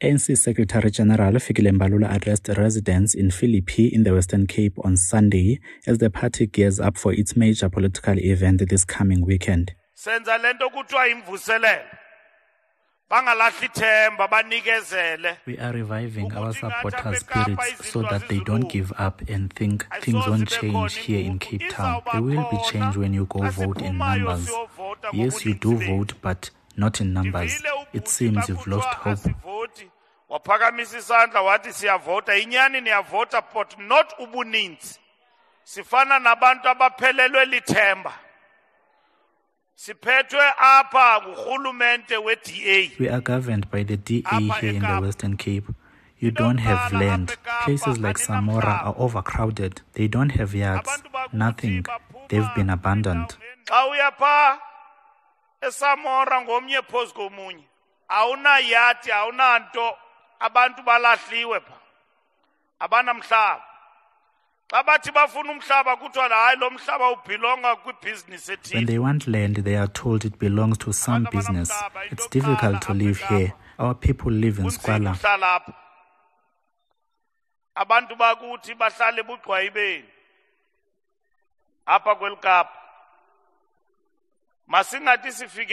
ANC Secretary General Fikile Mbalula addressed residents in Philippi in the Western Cape on Sunday as the party gears up for its major political event this coming weekend. Senza lento kuthiwa imvuselelo. Bangalahli ithemba banikezele. We are reviving our supporters' spirits so that they don't give up and think things won't change here in Cape Town. There will be change when you go vote in numbers. Yes, you do vote, but not in numbers. It seems you've lost hope. Waphakamisa isandla wathi siyavota inyani niyavota but not ubuninzi. Sifana nabantu abaphelelwe lithemba. Siphethwe apha nguhulumente we-DA. We are governed by the DA here in the Western Cape. You don't have land. Places like Samora are overcrowded. They don't have yards. Nothing. They've been abandoned. Xa uya pha eSamora ngomnye phozu komunye. Awuna yard, awunanto, abantu balahliwe pha. Abanamhlaba. When they want land, they are told it belongs to some business. It's difficult to live here. Our people live in squalor. Abantu bakuthi bahlale ebuqwayibeni apha kwelKapa masingathi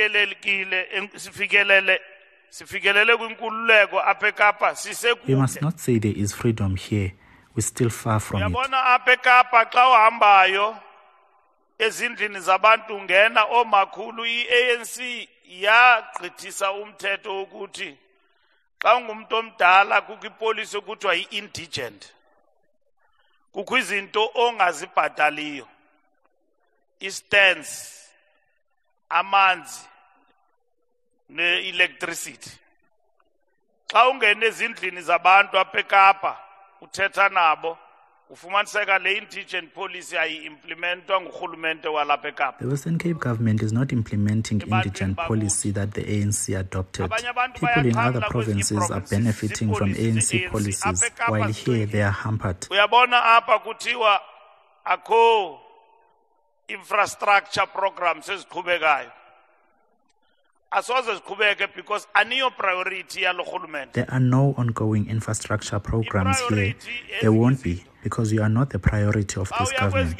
sifikelele kwinkululeko apha eKapa sisekude. We must not say there is freedom here. We're still far from it. Uyabona apha eKapa xa uhambayo ezindlini zabantu ngena omakhulu iANC yagqithisa umthetho ukuthi xa ungumuntu omdala kukho ipolisi okuthiwa yi-indigent. Kukho izinto ongazibhataliyo. I-stands, amanzi, ne-electricity. Xa ungene ezindlini zabantu apha eKapa uthetha nabo ufumaniseka le indigent policy ayi-implementwa ngurhulumente walapha eKapa. The Western Cape government is not implementing indigent policy that the ANC adopted. People in other provinces are benefiting from ANC policies, while here they are hampered. Uyabona apha kuthiwa akho infrastructure programs eziqhubekayo. Because priority. There are no ongoing infrastructure programs here. There won't be, because you are not the priority of this government.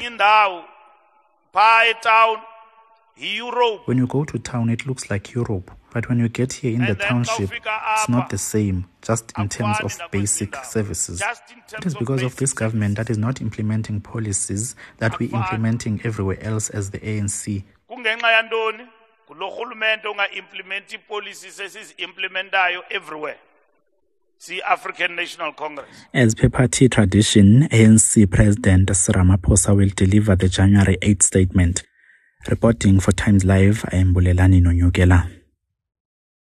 When you go to town, it looks like Europe. But when you get here in the township, it's not the same, just in terms of basic services. It is because of this government that is not implementing policies that we're implementing everywhere else as the ANC. Implementing policies is implementayo everywhere. See African National Congress. As per party tradition, ANC President Cyril Ramaphosa will deliver the January 8th statement. Reporting for Times Live, I am Bulelani Nonyukela.